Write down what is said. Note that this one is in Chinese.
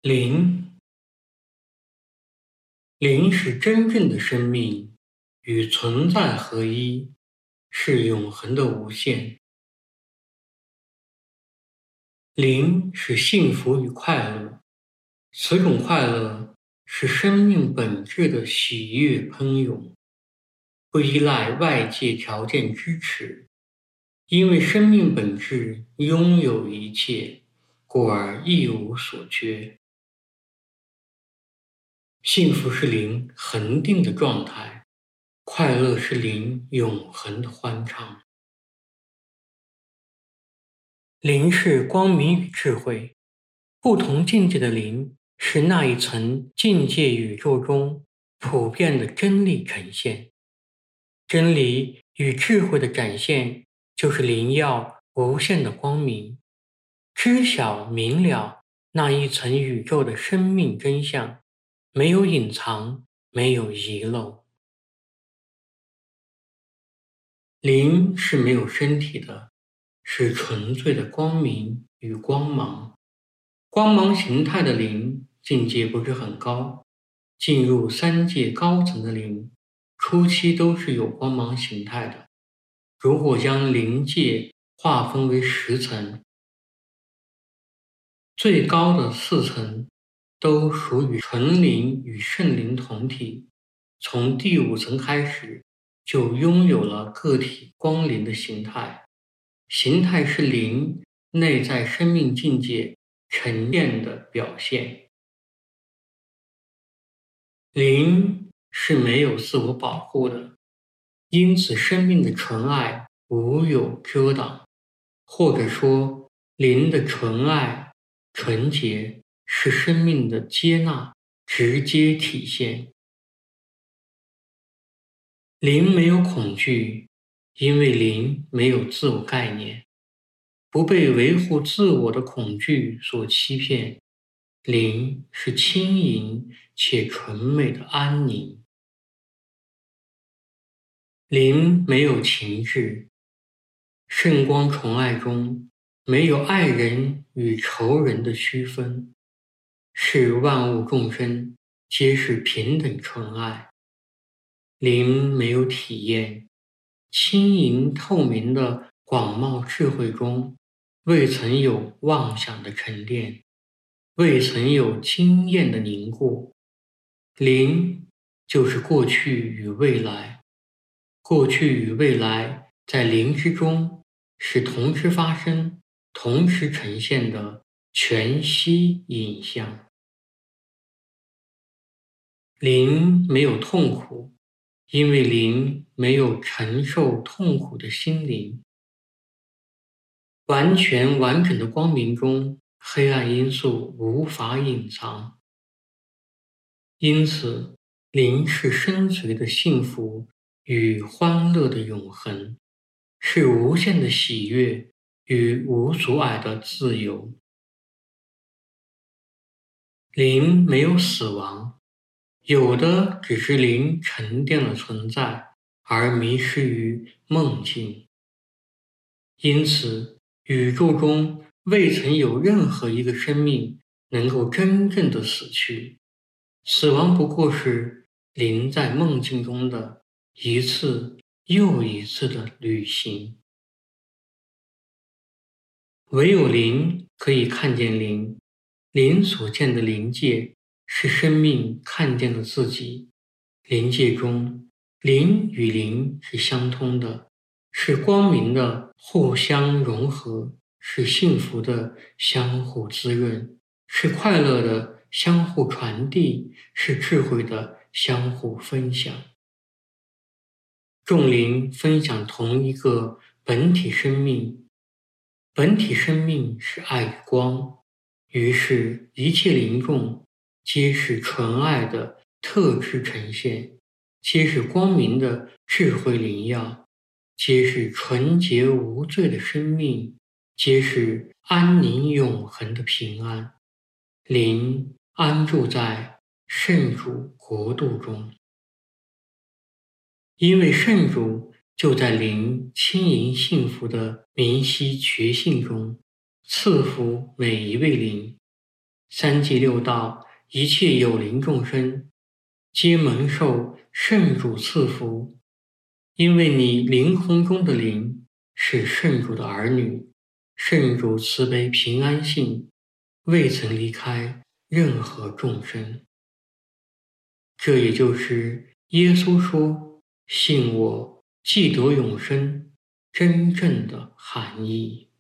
灵，灵是真正的生命，与存在合一，是永恒的无限。灵是幸福与快乐，此种快乐是生命本质的喜悦喷涌，不依赖外界条件支持，因为生命本质拥有一切，故而一无所缺。幸福是灵恒定的状态，快乐是灵永恒的欢畅。灵是光明与智慧，不同境界的灵是那一层境界宇宙中普遍的真理呈现。真理与智慧的展现，就是灵耀无限的光明，知晓明了那一层宇宙的生命真相，没有隐藏，没有遗漏。灵是没有身体的，是纯粹的光明与光芒。光芒形态的灵境界不是很高，进入三界高层的灵，初期都是有光芒形态的。如果将灵界划分为10层，最高的4层都属于纯灵与圣灵同体，从第5层开始就拥有了个体光灵的形态。形态是灵内在生命境界沉淀的表现。灵是没有自我保护的，因此生命的纯爱无有遮挡，或者说灵的纯爱、纯洁是生命的接纳直接体现。灵没有恐惧，因为灵没有自我概念，不被维护自我的恐惧所欺骗。灵是轻盈且纯美的安宁。灵没有情志，圣光纯爱中没有爱人与仇人的区分，是万物众生皆是平等纯爱。灵没有体验，轻盈透明的广袤智慧中未曾有妄想的沉淀，未曾有经验的凝固。灵就是过去与未来，过去与未来在灵之中是同时发生、同时呈现的全息影像。灵没有痛苦，因为灵没有承受痛苦的心灵。完全完整的光明中，黑暗因素无法隐藏。因此，灵是深邃的幸福与欢乐的永恒，是无限的喜悦与无阻碍的自由。灵没有死亡，有的只是灵沉淀了存在，而迷失于梦境。因此，宇宙中未曾有任何一个生命能够真正的死去。死亡不过是灵在梦境中的一次又一次的旅行。唯有灵可以看见灵，灵所见的灵界是生命看见了自己。灵界中，灵与灵是相通的，是光明的互相融合，是幸福的相互滋润，是快乐的相互传递，是智慧的相互分享。众灵分享同一个本体生命，本体生命是爱与光，于是一切灵众皆是纯爱的特质呈现，皆是光明的智慧灵耀，皆是纯洁无罪的生命，皆是安宁永恒的平安。灵安住在圣主国度中，因为圣主就在灵轻盈幸福的明晰觉性中赐福每一位灵。 三际六道一切有灵众生，皆蒙受圣主赐福，因为你灵魂中的灵是圣主的儿女，圣主慈悲平安性未曾离开任何众生。这也就是耶稣说信我即得永生真正的含义。